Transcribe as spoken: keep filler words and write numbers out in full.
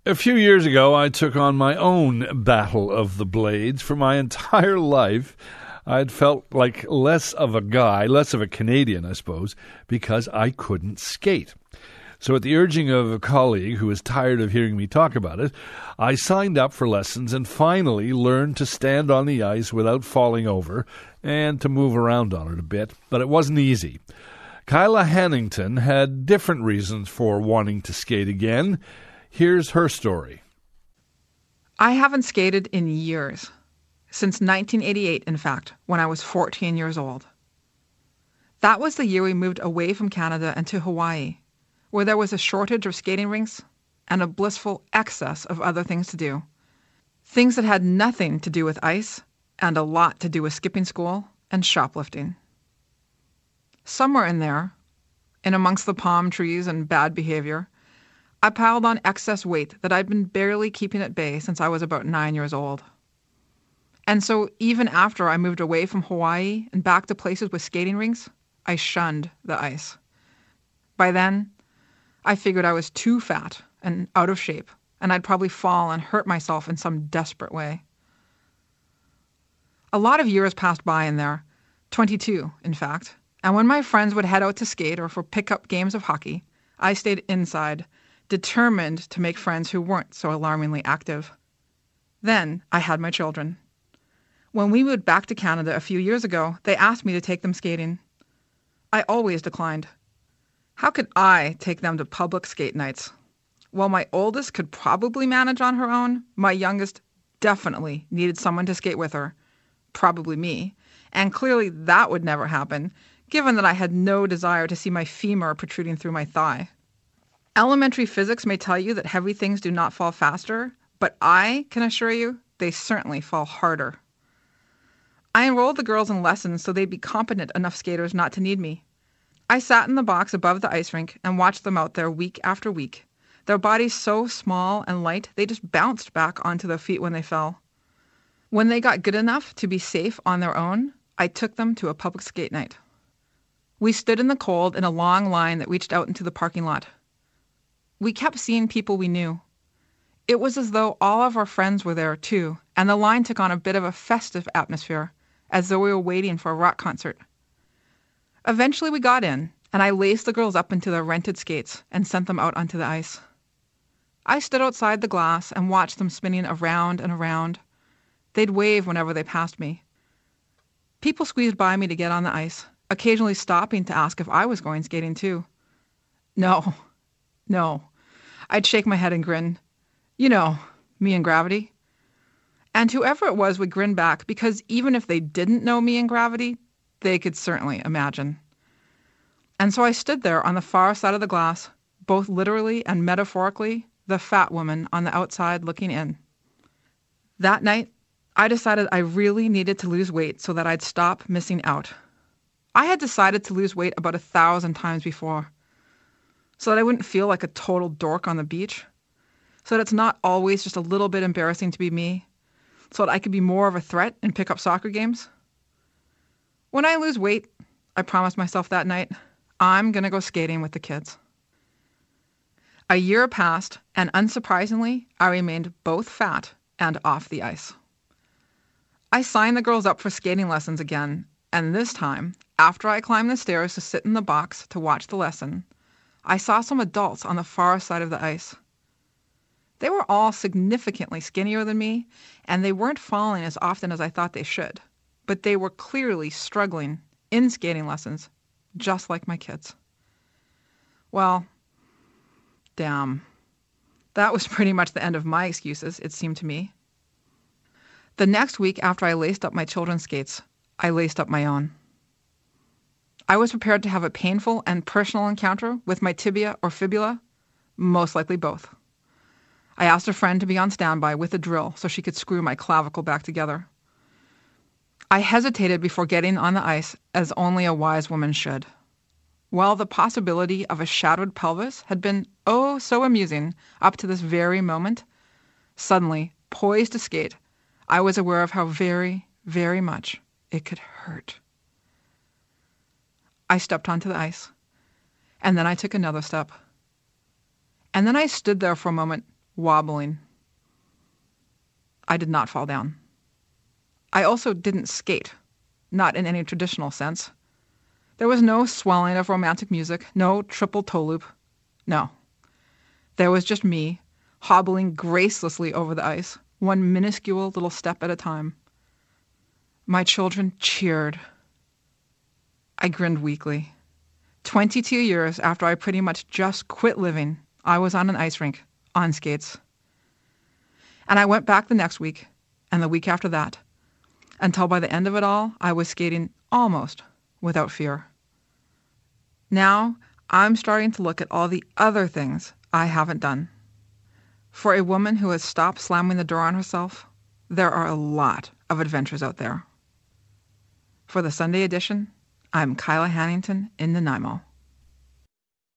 A few years ago, I took on my own battle of the blades. For my entire life, I'd felt like less of a guy, less of a Canadian, I suppose, because I couldn't skate. So at the urging of a colleague who was tired of hearing me talk about it, I signed up for lessons and finally learned to stand on the ice without falling over and to move around on it a bit. But it wasn't easy. Kyla Hannington had different reasons for wanting to skate again. Here's her story. I haven't skated in years. Since nineteen eighty-eight, in fact, when I was fourteen years old. That was the year we moved away from Canada and to Hawaii, where there was a shortage of skating rinks and a blissful excess of other things to do. Things that had nothing to do with ice and a lot to do with skipping school and shoplifting. Somewhere in there, in amongst the palm trees and bad behavior, I piled on excess weight that I'd been barely keeping at bay since I was about nine years old. And so even after I moved away from Hawaii and back to places with skating rinks, I shunned the ice. By then, I figured I was too fat and out of shape, and I'd probably fall and hurt myself in some desperate way. A lot of years passed by in there, twenty-two, in fact, and when my friends would head out to skate or for pickup games of hockey, I stayed inside, determined to make friends who weren't so alarmingly active. Then I had my children. When we moved back to Canada a few years ago, they asked me to take them skating. I always declined. How could I take them to public skate nights? While my oldest could probably manage on her own, my youngest definitely needed someone to skate with her, probably me, and clearly that would never happen, given that I had no desire to see my femur protruding through my thigh. Elementary physics may tell you that heavy things do not fall faster, but I can assure you they certainly fall harder. I enrolled the girls in lessons so they'd be competent enough skaters not to need me. I sat in the box above the ice rink and watched them out there week after week, their bodies so small and light they just bounced back onto their feet when they fell. When they got good enough to be safe on their own, I took them to a public skate night. We stood in the cold in a long line that reached out into the parking lot. We kept seeing people we knew. It was as though all of our friends were there, too, and the line took on a bit of a festive atmosphere, as though we were waiting for a rock concert. Eventually we got in, and I laced the girls up into their rented skates and sent them out onto the ice. I stood outside the glass and watched them spinning around and around. They'd wave whenever they passed me. People squeezed by me to get on the ice, occasionally stopping to ask if I was going skating, too. No, no. I'd shake my head and grin. You know, me and gravity. And whoever it was would grin back, because even if they didn't know me and gravity, they could certainly imagine. And so I stood there on the far side of the glass, both literally and metaphorically, the fat woman on the outside looking in. That night, I decided I really needed to lose weight so that I'd stop missing out. I had decided to lose weight about a thousand times before, so that I wouldn't feel like a total dork on the beach, so that it's not always just a little bit embarrassing to be me, so that I could be more of a threat in pickup soccer games. When I lose weight, I promised myself that night, I'm going to go skating with the kids. A year passed, and unsurprisingly, I remained both fat and off the ice. I signed the girls up for skating lessons again, and this time, after I climbed the stairs to sit in the box to watch the lesson, I saw some adults on the far side of the ice. They were all significantly skinnier than me, and they weren't falling as often as I thought they should, but they were clearly struggling in skating lessons, just like my kids. Well, damn. That was pretty much the end of my excuses, it seemed to me. The next week after I laced up my children's skates, I laced up my own. I was prepared to have a painful and personal encounter with my tibia or fibula, most likely both. I asked a friend to be on standby with a drill so she could screw my clavicle back together. I hesitated before getting on the ice, as only a wise woman should. While the possibility of a shattered pelvis had been oh so amusing up to this very moment, suddenly, poised to skate, I was aware of how very, very much it could hurt. I stepped onto the ice, and then I took another step. And then I stood there for a moment, wobbling. I did not fall down. I also didn't skate, not in any traditional sense. There was no swelling of romantic music, no triple toe loop. No. There was just me, hobbling gracelessly over the ice, one minuscule little step at a time. My children cheered. I grinned weakly. Twenty-two years after I pretty much just quit living, I was on an ice rink, on skates. And I went back the next week, and the week after that, until by the end of it all, I was skating almost without fear. Now, I'm starting to look at all the other things I haven't done. For a woman who has stopped slamming the door on herself, there are a lot of adventures out there. For the Sunday edition, I'm Kyla Hannington in Nanaimo.